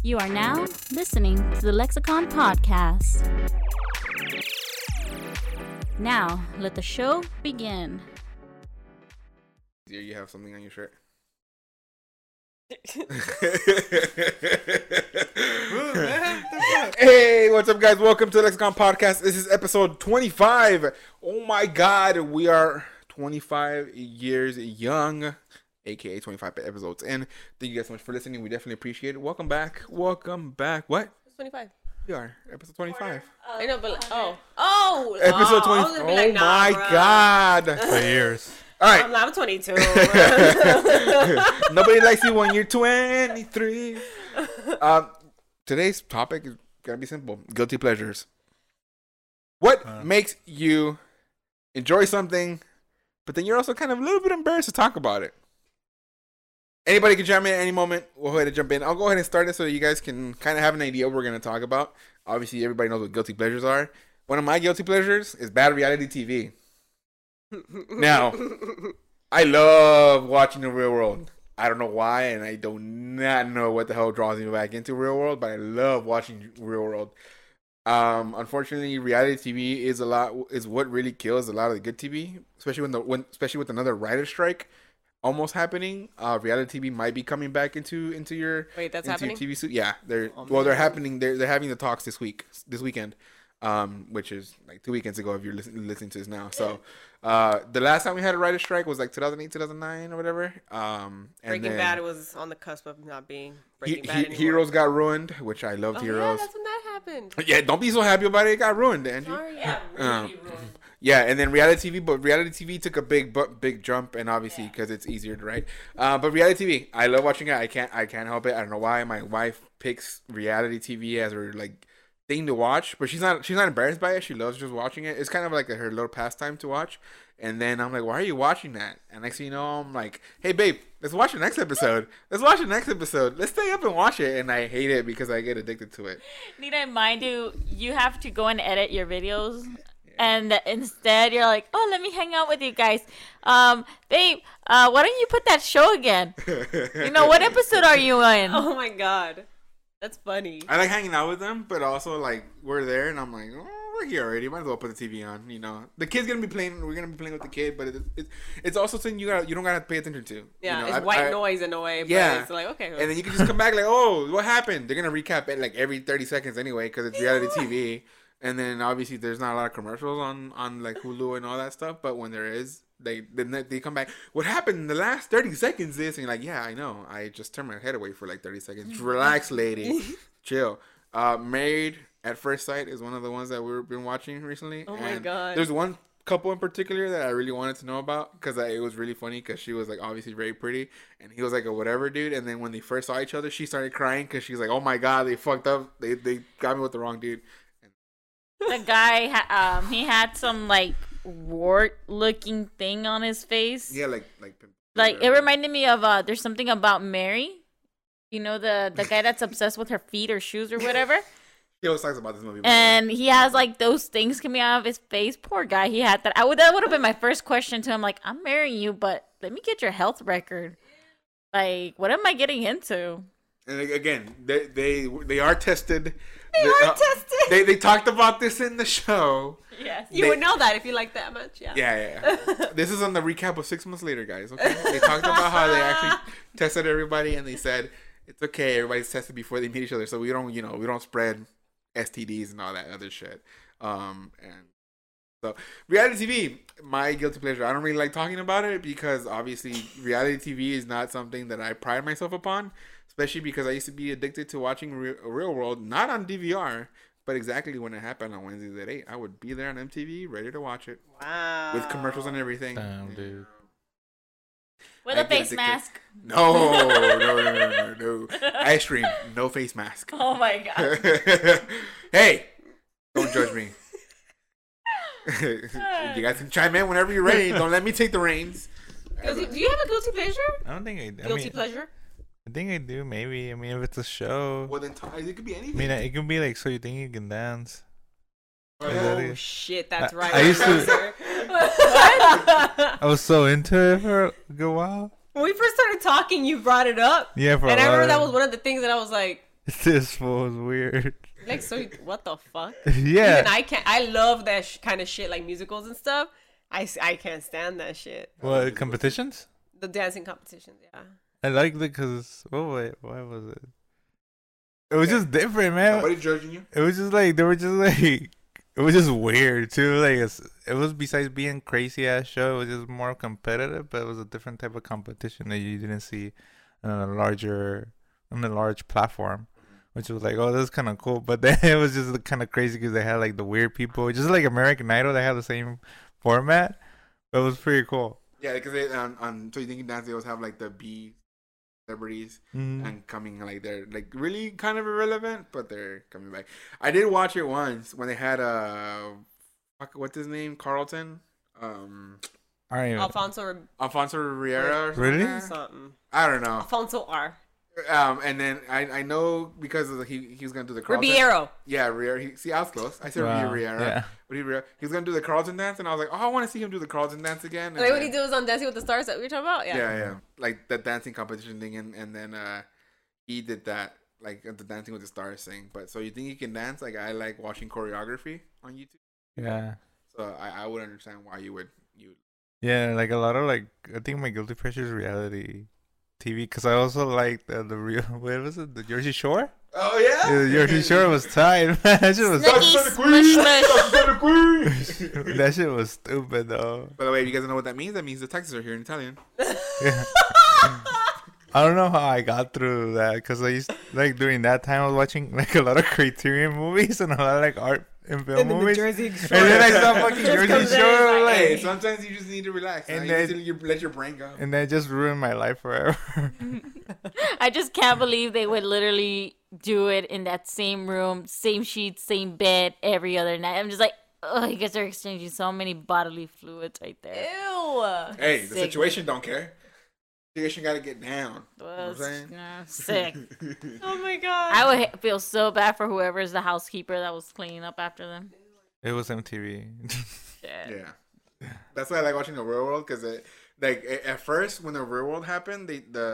You are now listening to the Lexicon Podcast. Now, let the show begin. Here you have something on your shirt. Hey, what's up, guys? Welcome to the Lexicon Podcast. This is episode 25. Oh my God, we are 25 years young, aka 25 episodes in. Thank you guys so much for listening. We definitely appreciate it. Welcome back. Welcome back. What? It's 25. We are episode 25. I know, but Episode 20. Oh my God. For years. All right. I'm 22. Nobody likes you when you're 23. Today's topic is gonna be simple: guilty pleasures. What makes you enjoy something, but then you're also kind of a little bit embarrassed to talk about it? Anybody can jump in at any moment. We'll go ahead and jump in. I'll go ahead and start it so you guys can kind of have an idea what we're gonna talk about. Obviously, everybody knows what guilty pleasures are. One of my guilty pleasures is bad reality TV. Now, I love watching The Real World. I don't know why, and I do not know what the hell draws me back into Real World, but I love watching Real World. Unfortunately, reality TV is what really kills a lot of the good TV, especially especially with another writer's strike almost happening. Reality TV might be coming back into your happening? Your TV suit. Yeah, they're happening. They're having the talks this weekend. Which is like 2 weekends ago if you're listening to this now. So the last time we had a writer's strike was like 2008, 2009 or whatever. And Breaking Bad was on the cusp of not being Breaking Bad anymore. Heroes got ruined, which I loved Heroes. Yeah, that's when that happened. Yeah, don't be so happy about it. It got ruined, Angie. Sorry, yeah, really ruined. Yeah, and then reality TV, but reality TV took a big jump, and obviously because it's easier to write. But reality TV, I love watching it. I can't help it. I don't know why my wife picks reality TV as her like thing to watch, but she's not embarrassed by it. She loves just watching it. It's kind of like her little pastime to watch. And then I'm like, why are you watching that? And next thing you know, I'm like, hey babe, let's watch the next episode. Let's stay up and watch it. And I hate it because I get addicted to it. Nita, mind you have to go and edit your videos. And instead, you're like, oh, let me hang out with you guys. Babe, why don't you put that show again? What episode are you in? Oh my God. That's funny. I like hanging out with them, but also like we're there, and I'm like, oh, we're here already. Might as well put the TV on. The kid's gonna be playing. We're gonna be playing with the kid, but it's also something you don't gotta pay attention to. Yeah, it's white noise in a way. But yeah, it's like okay. And then you can just come back like, oh, what happened? They're gonna recap it like every 30 seconds anyway because it's reality TV. And then obviously there's not a lot of commercials on like Hulu and all that stuff, but when there is, they come back. What happened in the last 30 seconds is, and you're like, yeah, I know. I just turned my head away for like 30 seconds. Relax, lady. Chill. Married at First Sight is one of the ones that we've been watching recently. Oh my God. There's one couple in particular that I really wanted to know about because it was really funny because she was like obviously very pretty and he was like a whatever dude, and then when they first saw each other, she started crying because she's like, oh my God, they fucked up. They got me with the wrong dude. The guy, he had some like wart-looking thing on his face. Yeah, like it reminded me of there's something about Mary. The guy that's obsessed with her feet or shoes or whatever. He always talks about this movie. And he has like those things coming out of his face. Poor guy, he had that. That would have been my first question to him. Like, I'm marrying you, but let me get your health record. Like, what am I getting into? And again, they are tested. Tested. They talked about this in the show. Yes. You would know that if you like that much. Yeah. Yeah. This is on the recap of 6 months later, guys. Okay. They talked about how they actually tested everybody, and they said it's okay. Everybody's tested before they meet each other, so we don't spread STDs and all that other shit. And so reality TV, my guilty pleasure. I don't really like talking about it because obviously reality TV is not something that I pride myself upon. Especially because I used to be addicted to watching Real World, not on DVR, but exactly when it happened on Wednesdays at 8. I would be there on MTV, ready to watch it. Wow. With commercials and everything. Damn, dude. With a face mask. No. Ice cream, no face mask. Oh my God. Hey, don't judge me. You guys can chime in whenever you're ready. Don't let me take the reins. Do you have a guilty pleasure? I don't think I do. Guilty pleasure? I think I do, maybe. I mean, if it's a show. Well, then it could be anything. I mean, it could be like, so you think you can dance? Oh, shit, that's right. I used to. I was so into it for a good while. When we first started talking, you brought it up. Yeah, and I remember that was one of the things that I was like, This fool was weird. Like, so what the fuck? Yeah. Even I can't. I love that kind of shit, like musicals and stuff. I can't stand that shit. What competitions? The dancing competitions, yeah. I liked it because wait, why was it? It was just different, man. Nobody judging you. It was just like they were just like it was just weird too. Like it was besides being crazy ass show, it was just more competitive, but it was a different type of competition that you didn't see on a large platform, which was like, oh, this is kind of cool. But then it was just kind of crazy because they had like the weird people, just like American Idol. They had the same format, but it was pretty cool. Yeah, because they on So You Think You Dance, they always have like the B celebrities and coming like they're like really kind of irrelevant, but they're coming back. I did watch it once when they had what's his name, Carlton, I don't even. Alfonso Riera, or Really? Something. I don't know. Alfonso R. And then I know because of he was gonna do the Carlton. Ribeiro. Yeah, Riera. See, I was close. I said Wow. Riera. Yeah. But he was gonna do the Carlton dance, and I was like, oh, I want to see him do the Carlton dance again. And Like what then- he did was on Dancing with the Stars that we were talking about. yeah, like the dancing competition thing, and then he did that like the Dancing with the Stars thing. But So You Think You Can Dance? Like I like watching choreography on YouTube, Yeah. so I would understand why you would. Yeah, like a lot of like I think my guilty pleasure is reality TV because I also like the real what was it, the Jersey Shore? Oh yeah, Yeah, the Jersey Shore was tight, man. That shit was that shit was stupid though. By the way, if you guys don't know what that means the Texas are here in Italian. Yeah. I don't know how I got through that because I used like during that time I was watching like a lot of Criterion movies and a lot of like art and film And then the movies. Jersey And then I saw fucking Jersey comes in, Shore like, Hey, like, sometimes you just need to relax. And And then- you let your brain go. and that just ruined my life forever. I just can't believe they would literally do it in that same room, same sheets, same bed every other night. I'm just like, oh, you guys are exchanging so many bodily fluids right there. Ew. Hey, the Sick. situation don't care. Situation got to get down. You know what I'm Was saying? sick. Oh my god. I would feel so bad for whoever's the housekeeper that was cleaning up after them. It was MTV. Shit. Yeah, that's why I like watching the Real World because at first when the Real World happened,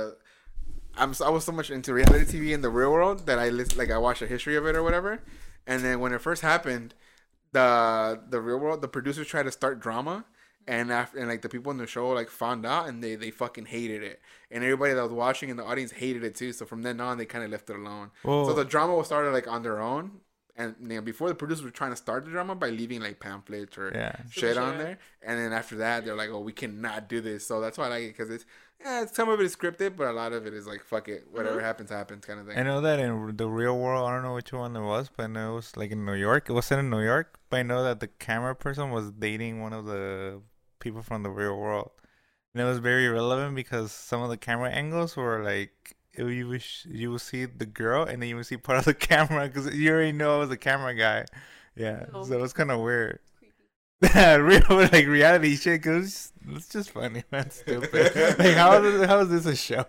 I was so much into reality TV in the Real World that I watched a history of it or whatever, and then when it first happened, the Real World, the producers tried to start drama. And like the people in the show like found out and they fucking hated it, and everybody that was watching in the audience hated it too. So from then on, they kind of left it alone. Whoa. So the drama was started like on their own, and before the producers were trying to start the drama by leaving like pamphlets or Yeah. shit on there, and then after that they're like, oh, we cannot do this. So that's why I like it because some of it is scripted, but a lot of it is like fuck it, whatever happens kind of thing. I know that in the Real World, I don't know which one it was, but I know it was like in New York. It was set in New York, but I know that the camera person was dating one of the people from the Real World, and it was very relevant because some of the camera angles were like you would see the girl and then you would see part of the camera because you already know it was a camera guy. Yeah, Oh. so it was kind of weird. Real like reality shit, cause it's just funny, man. Stupid. Like how is this a show?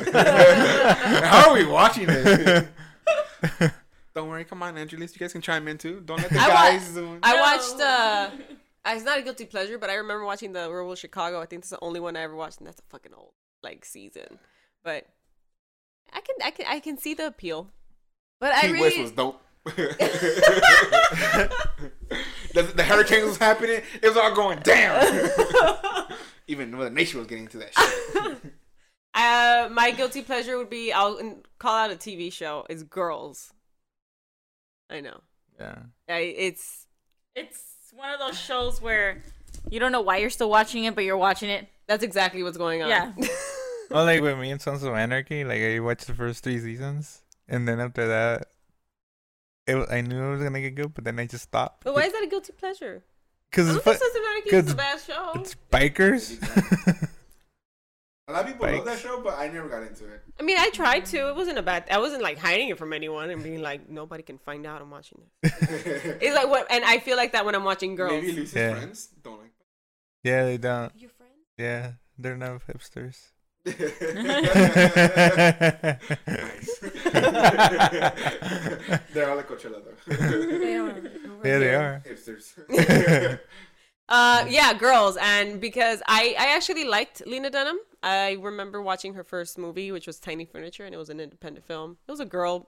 How are we watching this? Don't worry, come on, Angelis, you guys can chime in too. Don't let the guys. I watched it's not a guilty pleasure, but I remember watching the Real World Chicago. I think this is the only one I ever watched, and that's a fucking old like season. But I can see the appeal. But I Key West really was dope. the hurricane was happening. It was all going down. Even Mother Nature was getting into that shit. my guilty pleasure would be I'll call out a TV show. It's Girls. I know. Yeah. It's one of those shows where you don't know why you're still watching it, but you're watching it. that's exactly what's going on. Yeah. Well, like with me and Sons of Anarchy, like I watched the first 3 seasons, and then after that, I knew it was gonna get good, but then I just stopped. But why is that a guilty pleasure? Because I don't it's, think Sons of Anarchy is a bad show. it's bikers. A lot of people love that Bikes. show, but I never got into it. I mean, I tried to. It wasn't a bad. I wasn't like hiding it from anyone and being like, nobody can find out I'm watching this. It's like what, and I feel like that when I'm watching Girls. Maybe Lucy's Yeah. friends don't like Yeah, they don't. Your friend? Yeah, they're not hipsters. Nice. They're all like Coachella though. Yeah, they are. Hipsters. Yeah, Girls, and because I actually liked Lena Dunham. I remember watching her first movie, which was Tiny Furniture, and it was an independent film. It was a girl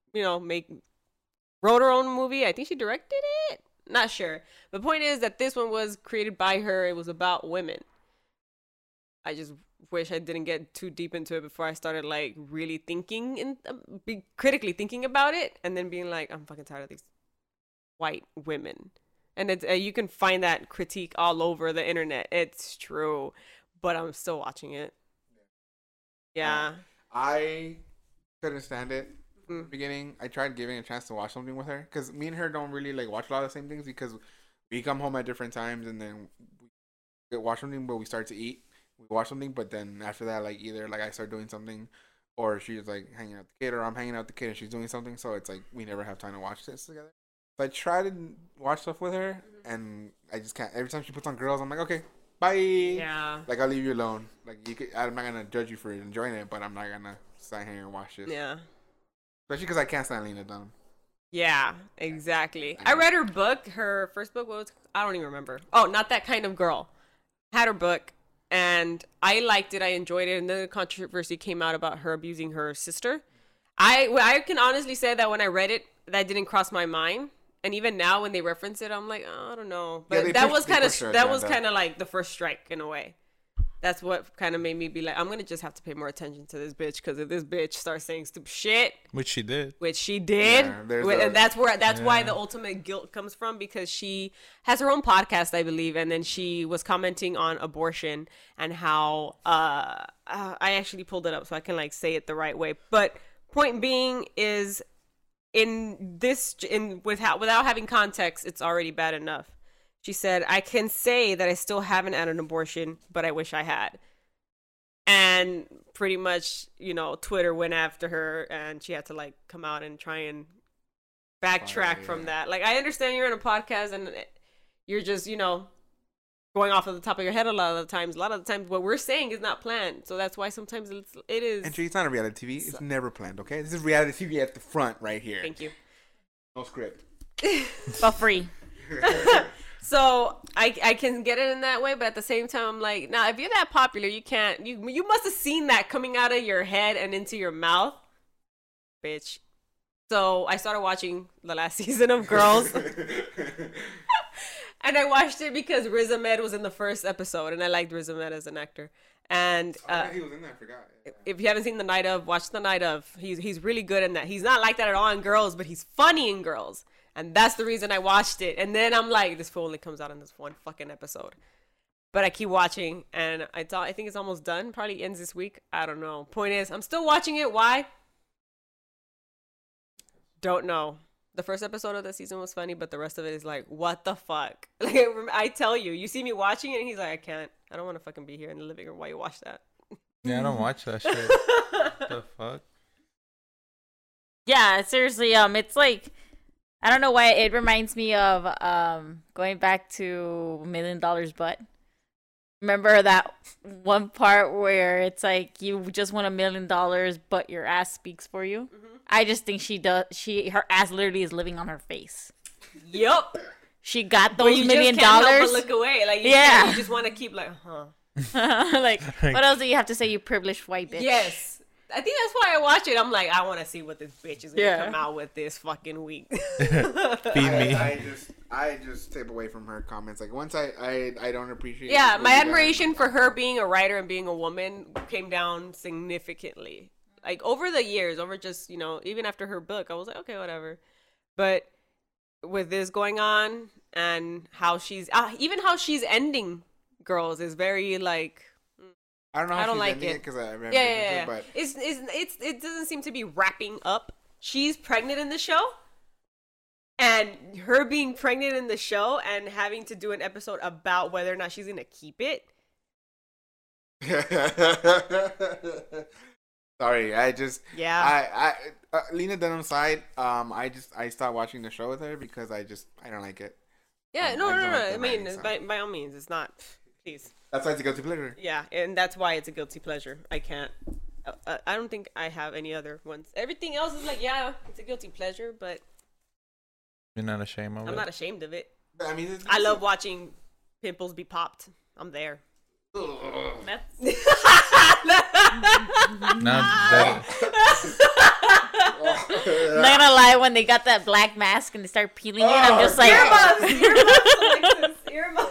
wrote her own movie. I think she directed it. Not sure. The point is that this one was created by her. It was about women. I just wish I didn't get too deep into it before I started like really thinking and critically thinking about it, and then being like, I'm fucking tired of these white women. And it's you can find that critique all over the internet. It's true, but I'm still watching it. Yeah. I couldn't stand it. In the beginning, I tried giving a chance to watch something with her because me and her don't really like watch a lot of the same things because we come home at different times and then we watch something, but we start to eat. We watch something, but then after that, like either like I start doing something, or she's like hanging out with the kid, or I'm hanging out with the kid and she's doing something. So it's like we never have time to watch this together. So I try to watch stuff with her, and I just can't. Every time she puts on Girls, I'm like, okay, bye. Yeah. Like I'll leave you alone. Like I'm not gonna judge you for enjoying it, but I'm not gonna sit here and watch this. Yeah. Especially because I can't stand Lena Dunham. Yeah, exactly. I read her book. Her first book was, I don't even remember. Oh, Not That Kind of Girl. Had her book, and I liked it. I enjoyed it. And then the controversy came out about her abusing her sister. I can honestly say that when I read it, that didn't cross my mind. And even now, when they reference it, I'm like, oh, I don't know. But Yeah, that was kind of like the first strike in a way. That's what kind of made me be like, I'm going to just have to pay more attention to this bitch, because if this bitch starts saying stupid shit, Which she did. and that's why the ultimate guilt comes from, because she has her own podcast, I believe, and then she was commenting on abortion and how I actually pulled it up so I can like say it the right way. But point being is, without having context, it's already bad enough. She said, I can say that I still haven't had an abortion, but I wish I had. And pretty much, Twitter went after her, and she had to like come out and try and backtrack from that. Like, I understand you're in a podcast and you're just, going off of the top of your head a lot of the times. A lot of the times what we're saying is not planned. So that's why sometimes it is. And it's not a reality TV. It's never planned, okay? This is reality TV at the front right here. Thank you. No script. For free. So I can get it in that way, but at the same time, I'm like, now if you're that popular, you can't. You must have seen that coming out of your head and into your mouth, bitch. So I started watching the last season of Girls, and I watched it because Riz Ahmed was in the first episode, and I liked Riz Ahmed as an actor. And he was in there. I forgot. Yeah. If you haven't seen The Night Of, watch The Night Of. He's really good in that. He's not like that at all in Girls, but he's funny in Girls. And that's the reason I watched it. And then I'm like, this fool only comes out in this one fucking episode. But I keep watching, and I think it's almost done. Probably ends this week. I don't know. Point is, I'm still watching it. Why? Don't know. The first episode of the season was funny, but the rest of it is like, what the fuck? Like, I tell you see me watching it, and he's like, I can't. I don't want to fucking be here in the living room while you watch that. Yeah, I don't watch that shit. What the fuck? Yeah, seriously, it's like, I don't know why it reminds me of going back to $1 Million Butt. Remember that one part where it's like you just won $1 million, but your ass speaks for you? Mm-hmm. I just think her ass literally is living on her face. Yup. She got those $1 million. You can't help but look away. Like, you just want to keep like, huh. Like, what else do you have to say, you privileged white bitch? Yes. I think that's why I watch it. I'm like, I want to see what this bitch is going to come out with this fucking week. Feed me. I just step away from her comments. Like, once I don't appreciate my admiration for her being a writer and being a woman came down significantly. Like, over the years, over just, even after her book, I was like, okay, whatever. But with this going on and how she's, even how she's ending Girls is very, like... I don't know how she's like ending it because I remember it, but it doesn't seem to be wrapping up. She's pregnant in the show, and her being pregnant in the show and having to do an episode about whether or not she's gonna keep it. Sorry, I Lena Dunham's side. I stopped watching the show with her because I don't like it. Yeah, no. I mean, by all means, it's not. Please. That's why it's a guilty pleasure. Yeah, and that's why it's a guilty pleasure. I can't. I don't think I have any other ones. Everything else is like, yeah, it's a guilty pleasure, but you're not ashamed of it. I'm not ashamed of it. I mean, I love watching pimples be popped. I'm there. I'm not gonna lie, when they got that black mask and they start peeling it, I'm just like, Earmuffs, earmuffs.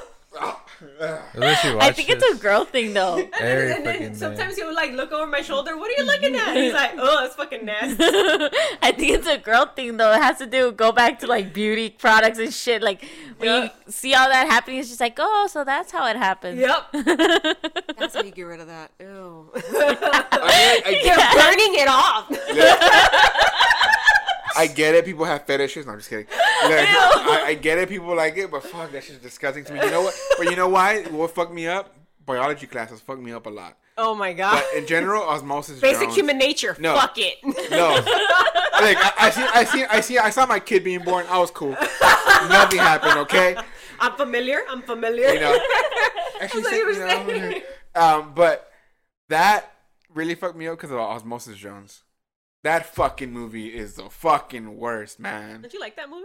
I think it's a girl thing though. Every And then fucking sometimes he'll like look over my shoulder. What are you looking at? He's like, oh, it's fucking nasty. I think it's a girl thing though. It has to go back to like beauty products and shit. Like when you see all that happening, it's just like, oh, so that's how it happens. Yep. That's how you get rid of that. Ew. I You're burning it off. I get it. People have fetishes. No, I'm just kidding. I get it. People like it, but fuck, that shit's disgusting to me. You know what? But you know why? What fucked me up? Biology classes fucked me up a lot. Oh my god. But in general, osmosis. Basic Jones, human nature. No. Fuck it. No. Like I saw my kid being born. I was cool. Nothing happened. Okay. I'm familiar. You know. Actually, but that really fucked me up because of Osmosis Jones. That fucking movie is the fucking worst, man. Don't you like that movie?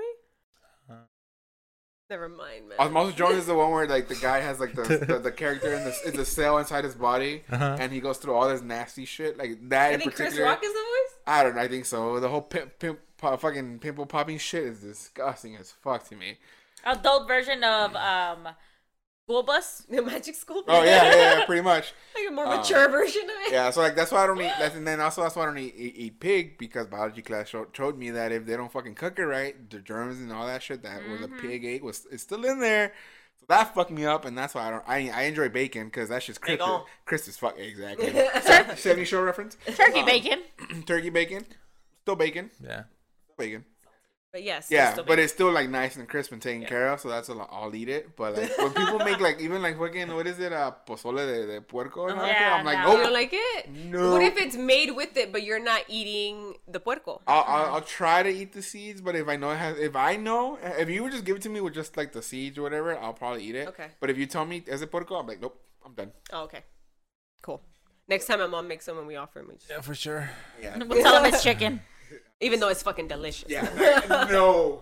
Never mind, man. Osmosis Jones is the one where like the guy has like the character in the cell inside his body, and he goes through all this nasty shit like that. I in think Chris particular, Rock is the voice. I don't know. I think so. The whole fucking pimple popping shit is disgusting as fuck to me. Adult version of School Bus. The Magic School. Oh yeah, pretty much. Like a more mature version of it. Yeah, so like that's why I don't eat. And then also that's why I don't eat pig, because biology class showed me that if they don't fucking cook it right, the germs and all that shit that was a pig ate it's still in there. So that fucked me up, and that's why I enjoy bacon, because that's just crisp as fuck. Exactly. 70 Show reference. Turkey bacon. Turkey bacon. Still bacon. Yeah. Still bacon. But yes. Yeah, but it's still like nice and crisp and taken care of, so that's I'll eat it. But like when people make like even like fucking what is it, pozole de puerco and all that shit, I'm like, no. nope. You don't like it? No. What if it's made with it, but you're not eating the puerco? I'll try to eat the seeds, but if you would just give it to me with just like the seeds or whatever, I'll probably eat it. Okay. But if you tell me as a puerco, I'm like, nope, I'm done. Oh, okay. Cool. Next time my mom makes some and we offer him, Yeah, for sure. Yeah. We'll tell them it's chicken. even though it's fucking delicious. Yeah. No.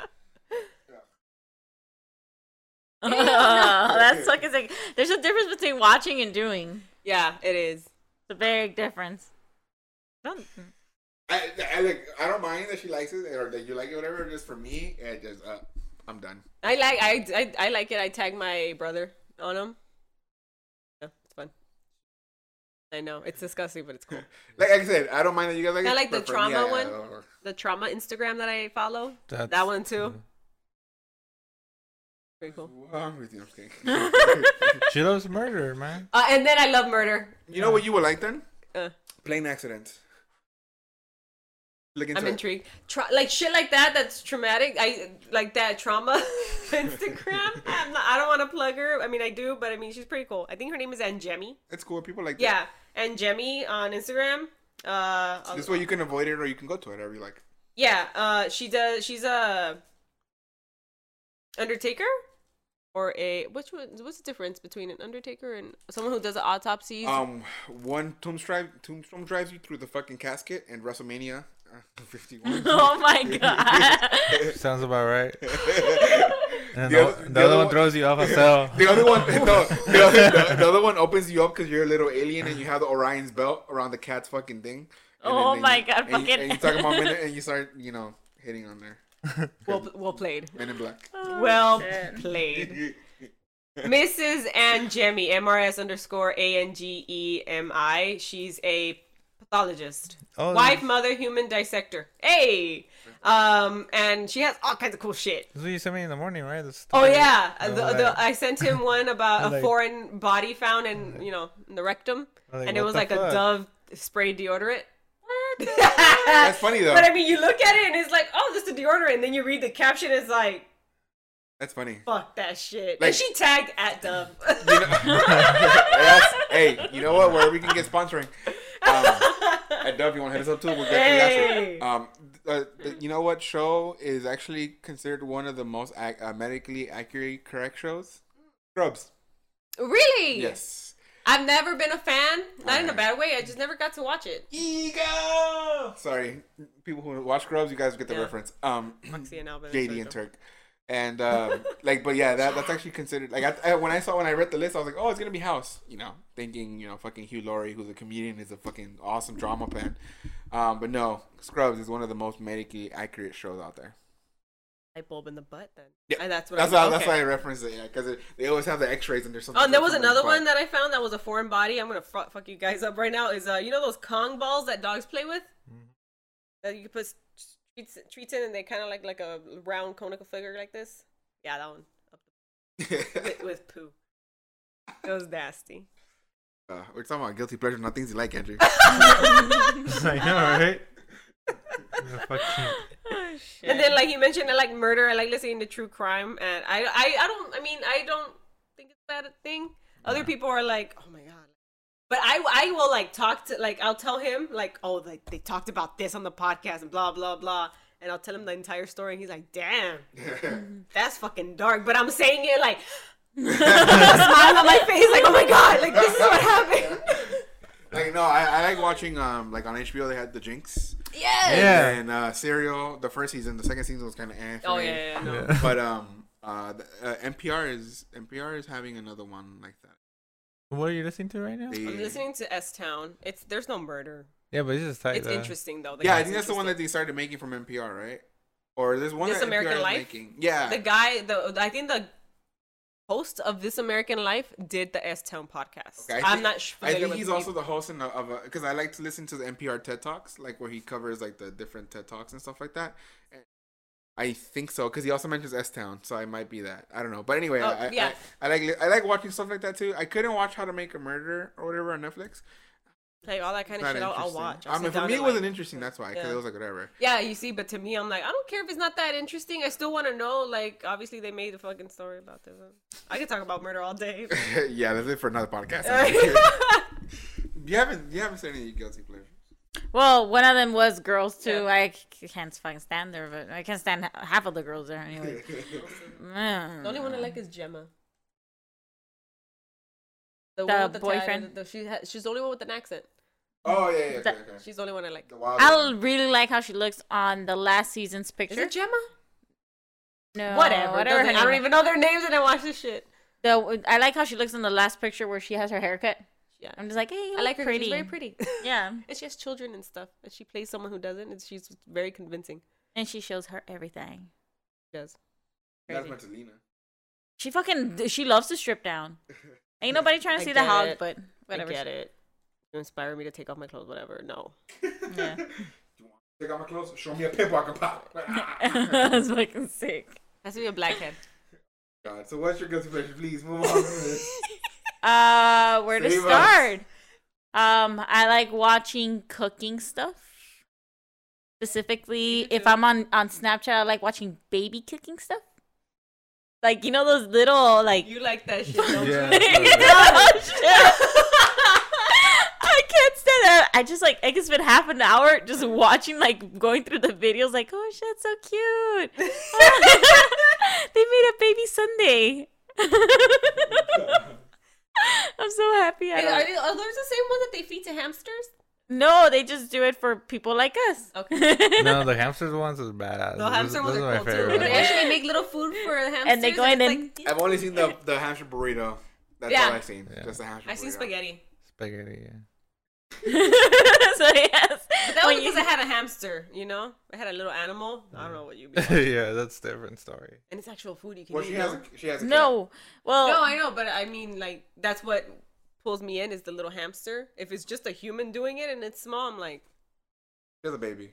That's fucking sick. There's a difference between watching and doing. Yeah, it is. It's a big difference. I don't mind that she likes it or that you like it, whatever. Just for me, it just I'm done. I like it. I tag my brother on them. Yeah, it's fun. I know it's disgusting, but it's cool. Like I said, I don't mind that you guys like it. I like the but for trauma me, one. The trauma Instagram that I follow. That's, that one too. Pretty cool. What's wrong with you? I'm just kidding. She loves murder, man. And then I love murder. You know what you would like then? Plane accidents. I'm intrigued. Like shit like that. That's traumatic. I like that trauma Instagram. I don't want to plug her. I mean, I do, but I mean, she's pretty cool. I think her name is Anjemi. It's cool. People like that. Yeah, Anjemi on Instagram. This way you can avoid it or you can go to it, whatever you like. Yeah. She's a undertaker. Or what's the difference between an undertaker and someone who does autopsies? One tombstone drives you through the fucking casket in WrestleMania 51. Oh my god. Sounds about right. And the other one throws you off a cell. The other one, the other one opens you up because you're a little alien and you have the Orion's belt around the cat's fucking thing. And my god, and you talk about minute and you start, hitting on there. Well played. Men in Black. Well played. Mrs. Anjemi, MRS_ANGEMI. She's a pathologist. Wife, mother, human dissector. Hey! And she has all kinds of cool shit. That's what you sent me in the morning, right? Yeah. I sent him one about a foreign body found in the rectum. And it was like a Dove spray deodorant. That's funny though. But I mean, you look at it and it's like, oh, this is a deodorant. And then you read the caption, it's like, that's funny. Fuck that shit. Like, and she tagged at Dove. Hey, you know what? Where we can get sponsoring. At Dove, you want to hit us up too? We'll get you know what show is actually considered one of the most medically accurate correct shows? Scrubs. Really? Yes. I've never been a fan. Not in a bad way. I just never got to watch it. Ego! Sorry. People who watch Scrubs, you guys get the reference. Moxie and Alvin JD and Turk. And like, but yeah, that's actually considered like when I read the list, I was like, oh, it's gonna be House, thinking fucking Hugh Laurie, who's a comedian, is a fucking awesome drama fan. But no, Scrubs is one of the most medically accurate shows out there. Light bulb in the butt, then. Yeah, And that's that's why I referenced it, because they always have the X-rays and there's something. Oh, and there was something another butt. one that I found that was a foreign body. I'm gonna fuck you guys up right now. Is those Kong balls that dogs play with? That you can put treats in, and they kind of like a round conical figure like this. Yeah, that one. with poo. It was nasty. We're talking about guilty pleasure, not things you like, Andrew. I know, right? The fucking- Oh, shit. And then, like you mentioned, I like murder. I like listening to true crime, and I don't think it's a bad thing. Other people are like, oh my god. But I will like talk to I'll tell him like, oh, like they talked about this on the podcast and blah blah blah, and I'll tell him the entire story, and he's like, damn, that's fucking dark. But I'm saying it like, a smile on my face, like, oh my god, like this is what happened. Like, no, I like watching like on HBO they had The Jinx. Yes. Yeah. And Serial, the first season, the second season was kind of Oh yeah, no. Yeah. But NPR is having another one like that. What are you listening to right now? They- I'm listening to S Town. There's no murder. Yeah, but it's just tight. It's interesting though. yeah, I think that's the one that they started making from NPR, right? Or there's one This that American NPR is Life? making. Yeah. The guy, I think the host of This American Life did the S Town podcast. Okay, I'm not I familiar think with he's the also the host of a because I like to listen to the NPR TED Talks, like where he covers like the different TED Talks and stuff like that. And I think so because he also mentions S Town, so I might be that. I don't know, but anyway, Oh, yeah. I like watching stuff like that too. I couldn't watch How to Make a Murder or whatever on Netflix. like all that kind of Not shit. I'll interesting. watch. I mean, for me, it wasn't interesting. That's why, because Yeah. it was like whatever. Yeah, you see, but to me, I'm like, I don't care if it's not that interesting. I still want to know. Like, obviously, they made a fucking story about this. I could talk about murder all day. Yeah, that's it for another podcast. you haven't said any guilty pleasures. Well, one of them was girls too. Yeah. I can't fucking stand there, but I can't stand half of the girls there anyway. The only one I like is Gemma. The one with boyfriend? She's the only one with an accent. Oh yeah, okay. She's the only one I like. The wild I really like how she looks on the last season's Is picture. it Gemma? No, Whatever. her I name don't is. even know their names, and I watch this shit. I like how she looks in the last picture where she has her haircut. Yeah, I'm just like, hey, you I like look her. pretty. She's very pretty. Yeah, And she has children and stuff. And she plays someone who doesn't. And she's very convincing. and she shows her everything. She does. That's Crazy. Marcelina. She loves to strip down. Ain't nobody trying to I see the get hog, it. but whatever. I get it. You inspire me to take off my clothes, whatever. No. Yeah. Take off my clothes. Show me a pimple I can pop. That's fucking sick. Has to be a blackhead. God. So what's your guilty pleasure? Please move on from this. Where to Save us. start? I like watching cooking stuff. Specifically, if I'm on Snapchat, I like watching baby cooking stuff. Like, you know those little, like... You like that shit, don't Yeah. you? Oh, shit. I can't stand that. I just, like, I can spend half an hour just watching, like, going through the videos, like, oh, shit, so cute. They made a baby Sunday. I'm so happy. Are those the same ones that they feed to hamsters? No, they just do it for people like us. Okay. No, the hamsters ones is badass. The hamster ones are cool too. favorite. They actually make little food for the hamsters. And they go in it's and- like, I've only seen the hamster burrito. That's Yeah. all I've seen. Yeah. Just the hamster burrito. I've seen spaghetti. Spaghetti, yeah. So yes, But that When was you- because I had a hamster, you know? I had a little animal. I don't know what you mean. Yeah, that's a different story. And it's actual food you can Well, eat. she no? has a cat. no. Well, No, I know, but I mean, like, that's what pulls me in is the little hamster. If it's just a human doing it and it's small, I'm like, She has a baby.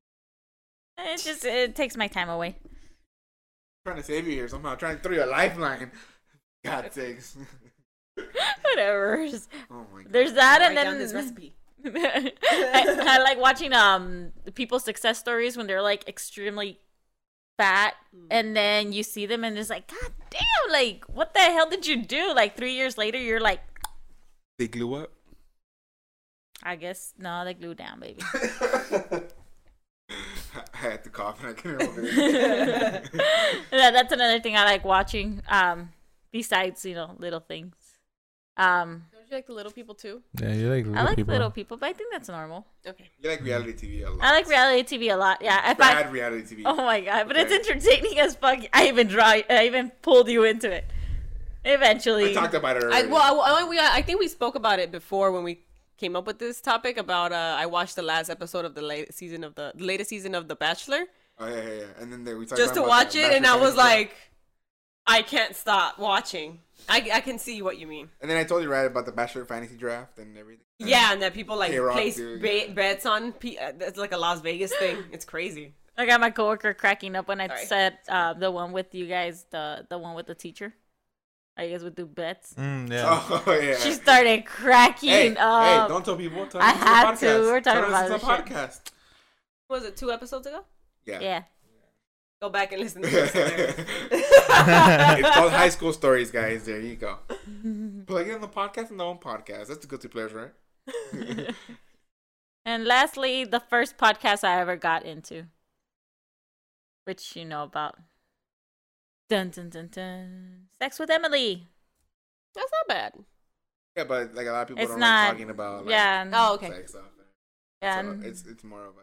it takes my time away. Trying to save you here somehow. Trying to throw you a lifeline. God sakes. Whatever. Oh my god. There's that, and write down then this recipe. I like watching people's success stories when they're like extremely fat, and then you see them and it's like, God damn, like what the hell did you do? Like 3 years later, you're like, They glue up? I guess no, they glue down, baby. I had to cough and I couldn't help it. That's another thing I like watching. Besides, little things. you like the little people too? Yeah, you like little I like people. little people, but I think that's normal. Okay. You like reality TV a lot. I like reality TV a lot. Yeah, if Bad reality TV. oh my god, but it's Okay. entertaining as fuck. I even pulled you into it. Eventually, I talked about it already. I think we spoke about it before when we came up with this topic about. I watched the last episode of the latest season of The Bachelor Oh yeah. And then we talked just to about watch the it, and I Bachelor was Fantasy like, I can't stop watching. I can see what you mean. And then I told you right about the Bachelor Fantasy Draft and everything. Yeah, and that people like K-Rock, place dude, bets on. It's like a Las Vegas thing. It's crazy. I got my coworker cracking up when I Sorry. said the one with you guys, the one with the teacher. You guys would do bets. Yeah. Oh yeah. She started cracking hey, up. don't tell people. Tell I them this is a had to. podcast. We're talking Tell them about this is a podcast. Was it 2 episodes ago? Yeah. Yeah. Go back and listen to it. It's called High School Stories, guys. There you go. Plug it on the podcast and the own podcast. That's the guilty pleasure, right? And lastly, the first podcast I ever got into, which you know about. Dun dun dun dun. Sex with Emily. That's not bad. Yeah, but like a lot of people It's don't not. like talking about like, Yeah. Oh, okay. sex stuff. Yeah. So and- it's more of a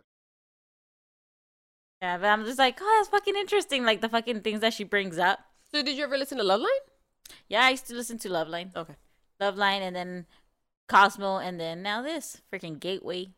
Yeah, but I'm just like, oh, that's fucking interesting. Like the fucking things that she brings up. So did you ever listen to Loveline? Yeah, I used to listen to Loveline. Okay. Loveline, and then Cosmo, and then now this freaking Gateway.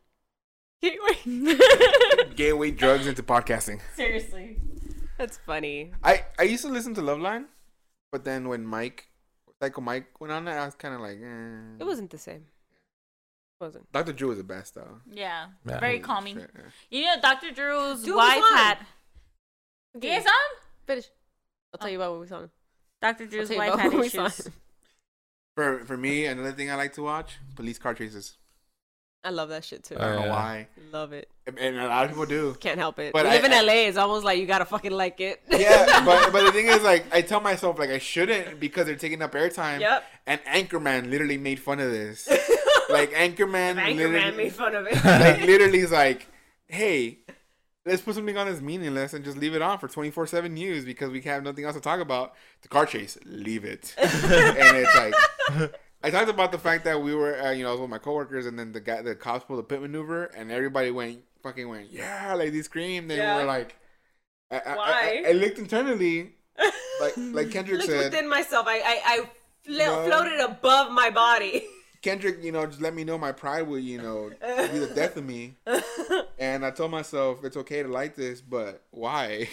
gateway drugs into podcasting. Seriously. That's funny. I used to listen to Loveline, but then when Psycho Mike went on there, I was kind of like, It wasn't the same. Wasn't. Dr. Drew was the best though. Yeah. Yeah. Very Holy calming. shit, yeah. You know, Dr. Drew's Dude, wife who's on? had. You guys on? Finish. I'll tell you about what we saw. Dr. I'll Drew's tell you wife about had what we saw. issues. For me, another thing I like to watch: police car chases. I love that shit too. I don't know yeah. why, Love it. and a lot of people do. Can't help it. But We live in I- LA. It's almost like you gotta fucking like it. Yeah, but the thing is, like, I tell myself like I shouldn't because they're taking up airtime. Yep. And Anchorman literally made fun of this. Like Anchorman, Anchorman made fun of it. like literally is like, hey, let's put something on that's meaningless and just leave it on for 24/7 news because we have nothing else to talk about. The car chase, leave it. And it's like, I talked about the fact that we were, I was with my coworkers, and then the cops pulled the pit maneuver, and everybody went, yeah, like they screamed, and Yeah. we were like, Why? I looked internally, like Kendrick Looked said. within myself. I No. floated above my body. Kendrick, just let me know my pride will, be the death of me. And I told myself it's okay to like this, but why?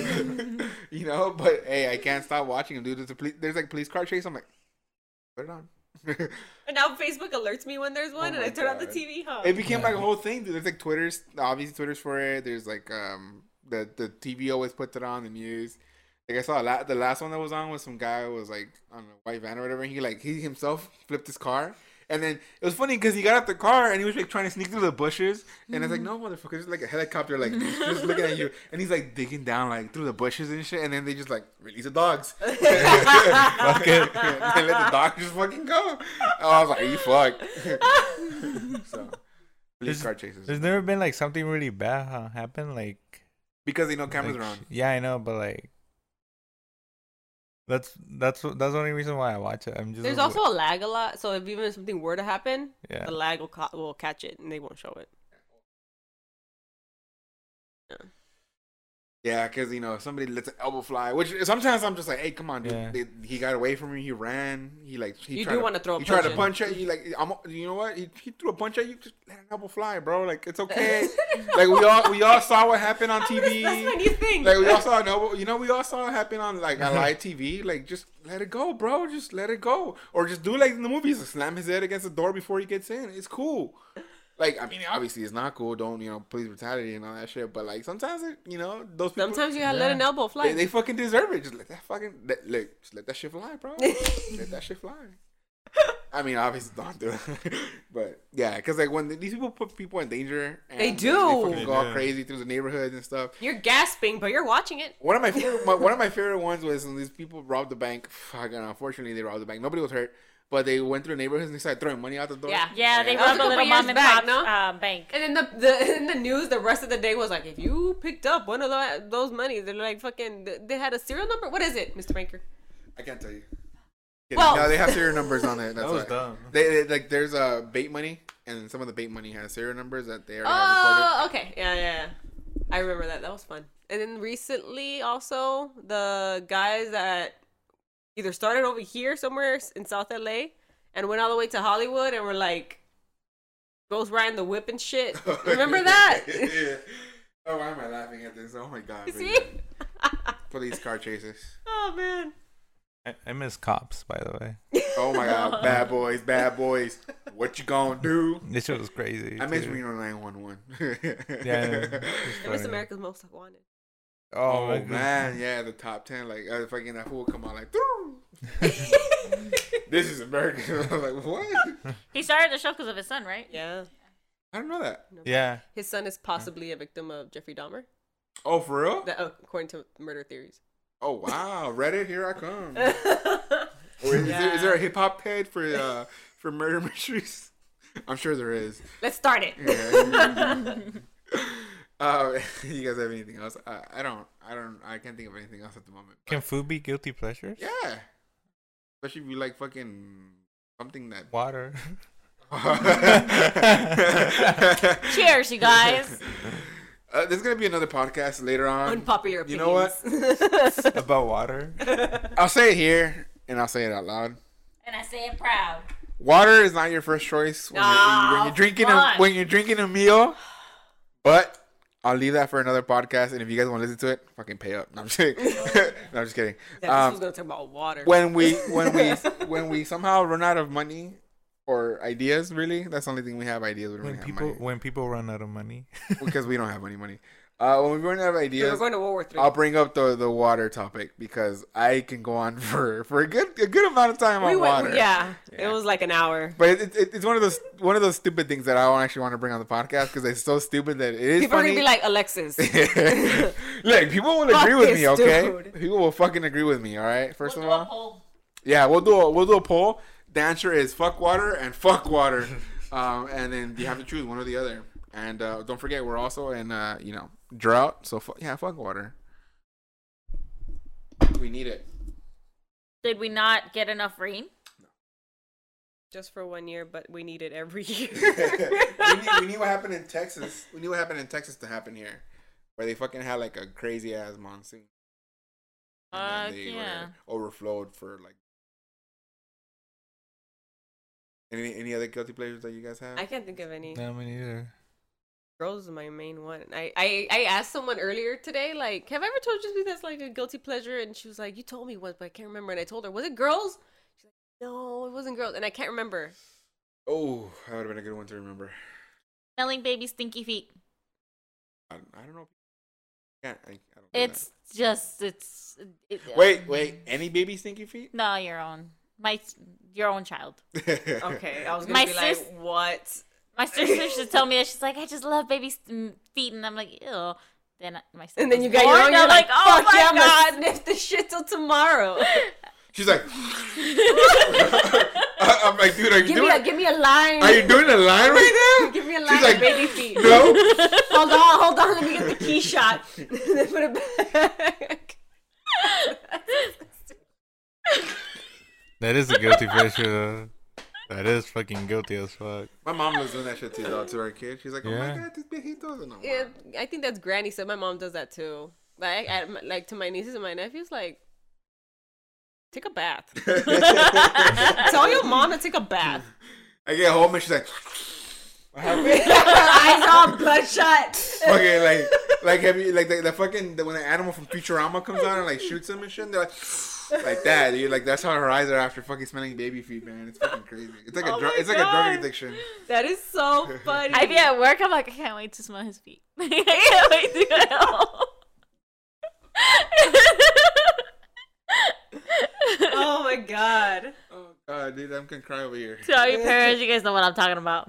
But hey, I can't stop watching him, dude. There's like police car chase. I'm like, put it on. And now Facebook alerts me when there's one, Oh and my I turn on the God. TV. Huh? It became like a whole thing, dude. There's like obviously Twitter's for it. There's like the TV always puts it on the news. Like I saw the last one that was on was some guy who was like on a white van or whatever. And he himself flipped his car. And then it was funny because he got out the car and he was like trying to sneak through the bushes. And it's like, no, motherfucker, just like a helicopter, like just looking at you. And he's like digging down like through the bushes and shit. And then they just like release the dogs. Fuck it. And let the dogs just fucking go. I was like, you fucked. So, police car chases. There's never been like something really bad happen like Because they know cameras like, are on. Yeah, I know, but like that's the only reason why I watch it. I'm just There's also a lag a lot, so if even if something were to happen, yeah. the lag will catch it and they won't show it. Yeah, because somebody lets an elbow fly, which sometimes I'm just like, hey, come on, dude. Yeah. He got away from me. He ran. He You tried do want to throw a He punch tried to in. punch at you. Like, you know what? He threw a punch at you. Just let an elbow fly, bro. Like, it's okay. Like we all saw what happened on TV. That's my new thing. Like we all saw we all saw it happen on like on live TV. Like just let it go, bro. Just let it go, or just do like in the movies, slam his head against the door before he gets in. It's cool. Like I mean, obviously it's not cool. Don't police brutality and all that shit. But like sometimes those people, Sometimes you gotta let an elbow fly. they fucking deserve it. Just let that just let that shit fly, bro. Let that shit fly. I mean, obviously don't do it, but yeah, because like when these people put people in danger, and They do. They fucking go all They do. crazy through the neighborhoods and stuff. You're gasping, but you're watching it. One of my favorite ones was when these people robbed the bank. Unfortunately, they robbed the bank. Nobody was hurt, but they went through the neighborhoods and they started throwing money out the door. Yeah. Yeah, they That was robbed a a little couple mom years and back, pop no? bank. And then in the news, the rest of the day was like, if you picked up one of those monies, they're like fucking. They had a serial number. What is it, Mr. Banker? I can't tell you. Well- no, they have serial numbers on it. That's That was why. dumb. They like there's bait money, and some of the bait money has serial numbers that they already have Oh, okay. Yeah. I remember that. That was fun. And then recently, also, the guys that either started over here somewhere in South LA and went all the way to Hollywood and were like, goes riding the whip and shit. recorded. Remember that? Yeah. Oh, why am I laughing at this? Oh my god. You baby. see? Police car chases. Oh, man. I miss Cops, by the way. Oh my god. Bad boys, bad boys. What you gonna do? This shit was crazy. I miss too. Reno 911. Yeah. I miss America's Most Wanted. Oh, my God. man, yeah, the top 10. Like, fucking that fool would come out like, this is American. I was like, what? He started the show because of his son, right? Yeah. I don't know that. Yeah. His son is possibly a victim of Jeffrey Dahmer, Oh, for real? according to murder theories. Oh, wow. Reddit, here I come. Or is there a hip hop page for murder mysteries? I'm sure there is. Let's start it. Yeah. You guys have anything else? I can't think of anything else at the moment. Can food be guilty pleasures? Yeah. Especially if you like fucking something that. Water. Cheers, you guys. There's gonna be another podcast later on. Unpopular You opinions. know what? About water? I'll say it here and I'll say it out loud. And I say it proud. Water is not your first choice when you're drinking fun. when you're drinking a meal. But I'll leave that for another podcast. And if you guys want to listen to it, fucking pay up. No, I'm just kidding. No, I'm just kidding. This was gonna talk about water. When we somehow run out of money or ideas, really, that's the only thing we have ideas. We don't really have money When people run out of money. because we don't have any money. When we run out of We're ideas, going to World War III. I'll bring up the water topic because I can go on for a good amount of time on water. Yeah, Yeah. it was like an hour. But it's one of those stupid things that I don't actually want to bring on the podcast because it's so stupid that it is People are funny. gonna be like, Alexis. Look, people will Fuck agree with this me, okay? dude. People will fucking agree with me, all right? First We'll of do a all, poll. yeah, we'll do a poll. The answer is fuck water and fuck water, and then you have to choose one or the other. And don't forget, we're also in drought, so fuck water. We need it. Did we not get enough rain? Just for 1 year, but we need it every year. we need what happened in Texas. We need what happened in Texas to happen here, where they fucking had like a crazy ass monsoon. And then they Yeah. were overflowed for like. Any other guilty pleasures that you guys have? I can't think of any. No, me neither. Girls is my main one. I asked someone earlier today, like, have I ever told you that's like a guilty pleasure? And she was like, you told me once, but I can't remember. And I told her, was it girls? She's like, no, it wasn't girls. And I can't remember. Oh, that would have been a good one to remember. Smelling baby stinky feet. I don't know. I don't do It's just that. Wait. Any baby stinky feet? No, your own. Your own child. Okay, I was gonna My be like, sis- what? My sister used to tell me that she's like, I just love baby feet, and I'm like, ew. Then my son And then was you got your born, own. and You're I'm like, oh fuck yeah, my I'm god. gonna sniff this shit till tomorrow. She's like, I'm like, dude, are you give me a line. Are you doing a line right now? Give me a She's line like, of baby feet. No. Hold on. Let me get the key shot. Then put it back. That is a guilty pleasure, though. That is fucking guilty as fuck. My mom was doing that shit too, though, to her kid. She's like, oh Yeah. my god, this viejito. And I'm like, Yeah, I think that's Granny said. My mom does that too. Like to my nieces and my nephews, like, take a bath. Tell your mom to take a bath. I get home and she's like, what happened? Eyes all bloodshot. Fucking like have you like the fucking when the animal from Futurama comes out and like shoots him and shit? They're like that, dude. Like that's how her eyes are after fucking smelling baby feet, man. It's fucking crazy. It's like Oh a drug. my It's like a drug God. addiction. That is so funny. I be at work. I'm like, I can't wait to smell his feet. I can't wait to go home. Oh my god. Oh god, dude, I'm gonna cry over here. Tell your parents, you guys know what I'm talking about.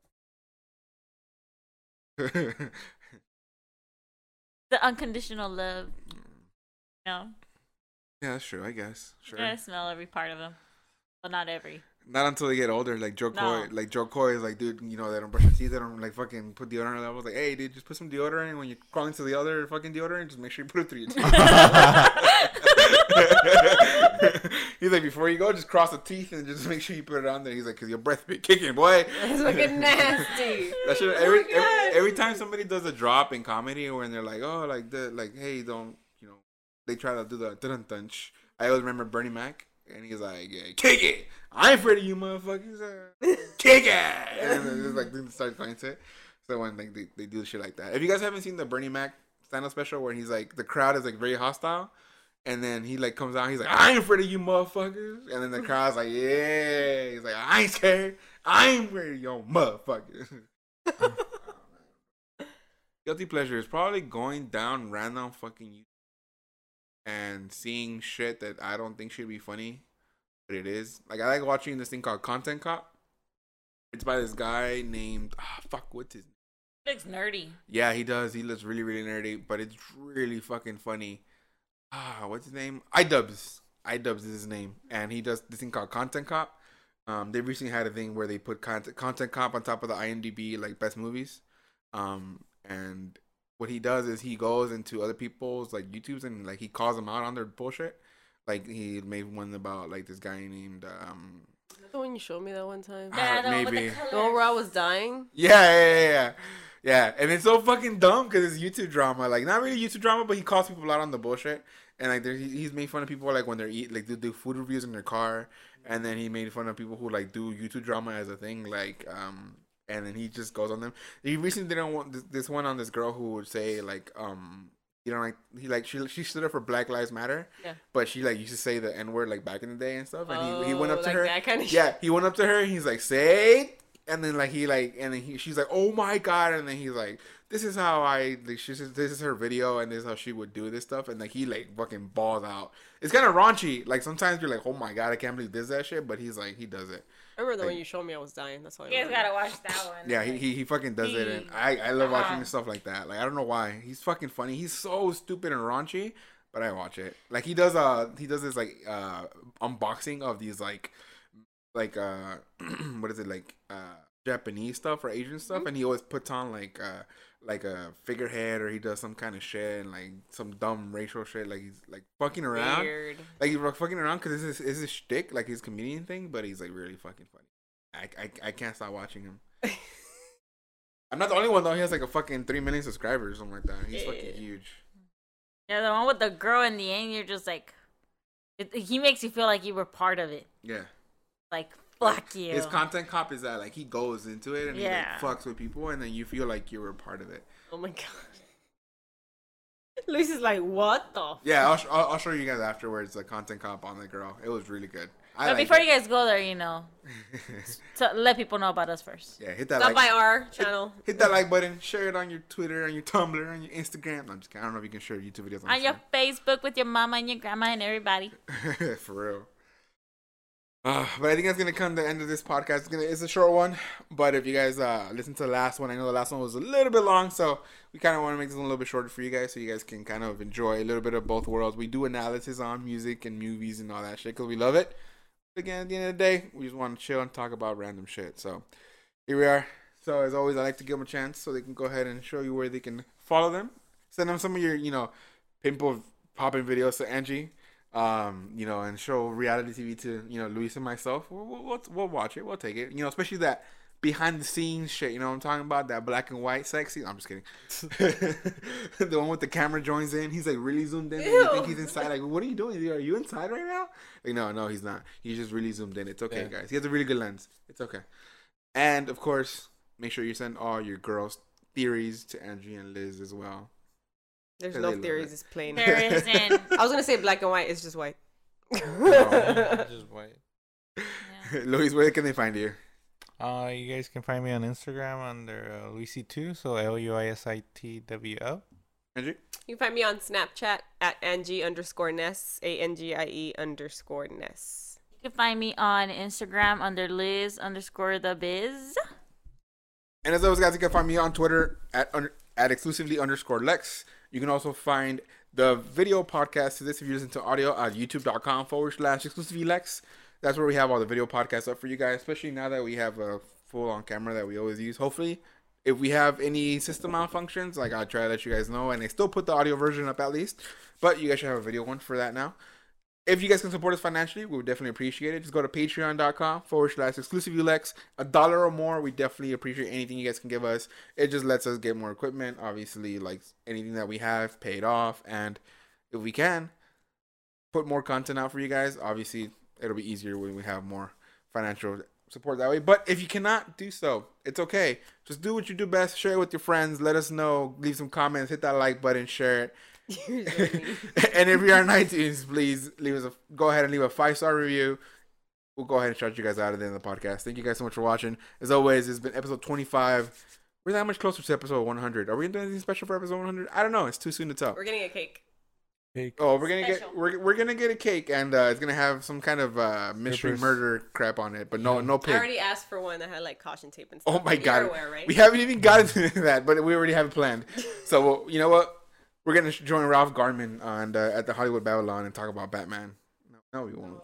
The unconditional love. No, Yeah, that's true. I guess. Sure. I smell every part of them, but not every. Not until they get older. Like Joe No. Coy. Like Joe Coy is like, dude, they don't brush their teeth. They don't like fucking put deodorant levels. Like, hey, dude, just put some deodorant. And when you crawl into the other fucking deodorant, just make sure you put it through your teeth. He's like, before you go, just cross the teeth and just make sure you put it on there. He's like, cause your breath be kicking, boy. It's fucking nasty. That shit, Oh my God. every time somebody does a drop in comedy, when they're like, oh, like, hey, don't, they try to do the dun-dun-dunch. I always remember Bernie Mac, and he's like, yeah, kick it. I ain't afraid of you, motherfuckers. Kick it. And then just like they start going to it. So when like they do shit like that. If you guys haven't seen the Bernie Mac stand-up special where he's like, the crowd is like very hostile, and then he like comes out, he's like, I ain't afraid of you, motherfuckers. And then the crowd's like, yeah. He's like, I ain't scared. I ain't afraid of you, motherfuckers. Guilty pleasure is probably going down random fucking YouTube and seeing shit that I don't think should be funny, but it is. Like, I like watching this thing called Content Cop. It's by this guy named what's his name? Looks nerdy. Yeah, he does. He looks really, really nerdy, but it's really fucking funny. What's his name? iDubbbz. iDubbbz is his name, and he does this thing called Content Cop. They recently had a thing where they put Content Cop on top of the IMDb like best movies. And what he does is he goes into other people's like YouTubes and like he calls them out on their bullshit. Like he made one about like this guy named Is that the one you showed me that one time? Yeah, the one with maybe. the colors. The one where I was dying? Yeah, and it's so fucking dumb because it's YouTube drama. Like, not really YouTube drama, but he calls people out on the bullshit. And like, he's made fun of people like when they're they do food reviews in their car. And then he made fun of people who like do YouTube drama as a thing. Like, and then he just goes on them. He recently did this one on this girl who would say like, she stood up for Black Lives Matter. Yeah. But she like used to say the N-word like back in the day and stuff. And he went up to like her. that kind of Yeah, shit. he went up to her and he's like, say. And then like she's like, oh my God. And then he's like, this is how this is her video and this is how she would do this stuff. And like he like fucking balls out. It's kind of raunchy. Like sometimes you're like, oh my God, I can't believe this that shit. But he's like, he does it. I remember the Like- one you showed me, I was dying. That's all I You guys remember. gotta watch that one. Yeah, he fucking does it. And I love watching stuff like that. Like I don't know why. He's fucking funny. He's so stupid and raunchy, but I watch it. Like he does this like unboxing of these like what is it like Japanese stuff or Asian stuff, and he always puts on like a figurehead or he does some kind of shit and like some dumb racial shit. Like he's like fucking around. Weird. Like he's fucking around because it's his shtick, like his comedian thing, but he's like really fucking funny. I can't stop watching him. I'm not the only one though. He has like a fucking 3 million subscribers or something like that. He's fucking huge. Yeah, the one with the girl in the end, you're just like, he makes you feel like you were part of it. Yeah. Like, fuck you. His Content Cop is that like he goes into it and Yeah. he like fucks with people and then you feel like you were a part of it. Oh my God. Luis is like, what the? Yeah, I'll show you guys afterwards the Content Cop on the girl. It was really good. But before you guys go there, so let people know about us first. yeah, hit that Stop like by our channel. hit that like button, share it on your Twitter, on your Tumblr, on your Instagram. No, I'm just kidding. I don't know if you can share YouTube videos On your Facebook with your mama and your grandma and everybody. For real. But I think that's gonna come to the end of this podcast. It's a short one, but if you guys listen to the last one, I know the last one was a little bit long, so we kind of want to make this a little bit shorter for you guys, so you guys can kind of enjoy a little bit of both worlds. We do analysis on music and movies and all that shit because we love it. But again, at the end of the day, we just want to chill and talk about random shit. So here we are. So as always, I like to give them a chance so they can go ahead and show you where they can follow them. Send them some of your, pimple popping videos to Angie. And show reality TV to, Luis and myself. We'll watch it. We'll take it. Especially that behind the scenes shit. You know what I'm talking about? That black and white sexy. I'm just kidding. The one with the camera joins in. He's like really zoomed in. And you think he's inside. Like, what are you doing? Are you inside right now? Like, no, he's not. He's just really zoomed in. It's okay, guys. He has a really good lens. It's okay. And of course, make sure you send all your girls' theories to Angie and Liz as well. There's They no love theories. it. It's plain. There isn't. I was gonna say black and white. It's just white. Just wait. Luis, where can they find you? You guys can find me on Instagram under Luisi2, so LUISITWO. Angie? You can find me on Snapchat at Angie_Ness, ANGIE_Ness. You can find me on Instagram under Liz_the_biz. And as always, guys, you can find me on Twitter at exclusively_Lex. You can also find the video podcast to this if you listen to audio at youtube.com/exclusivelylex. That's where we have all the video podcasts up for you guys, especially now that we have a full-on camera that we always use. Hopefully, if we have any system malfunctions, like I'll try to let you guys know, and they still put the audio version up at least. But you guys should have a video one for that now. If you guys can support us financially, we would definitely appreciate it. Just go to patreon.com/exclusiveulex. $1 or more, we definitely appreciate anything you guys can give us. It just lets us get more equipment. Obviously, like anything that we have paid off. And if we can put more content out for you guys, obviously it'll be easier when we have more financial support that way. But if you cannot do so, it's okay. Just do what you do best. Share it with your friends. Let us know. Leave some comments. Hit that like button. Share it. And if you're on iTunes, please go ahead and leave a 5-star review. We'll go ahead and shout you guys out at the end of the podcast. Thank you guys so much for watching. As always, it's been episode 25. We're that much closer to episode 100. Are we doing anything special for episode 100? I don't know. It's too soon to tell. We're getting a cake. Oh, we're gonna get a cake, and it's gonna have some kind of mystery murder crap on it, but no pig. I already asked for one that had like caution tape and stuff. Oh my god, aware, right? We haven't even gotten to that, but we already have it planned. So you know what? We're gonna join Ralph Garman on at the Hollywood Babylon and talk about Batman. No, we won't.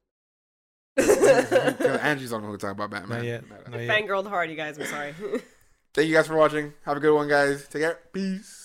Angie's on who talk about Batman. Not yet. Fangirled hard, you guys. I'm sorry. Thank you guys for watching. Have a good one, guys. Take care. Peace.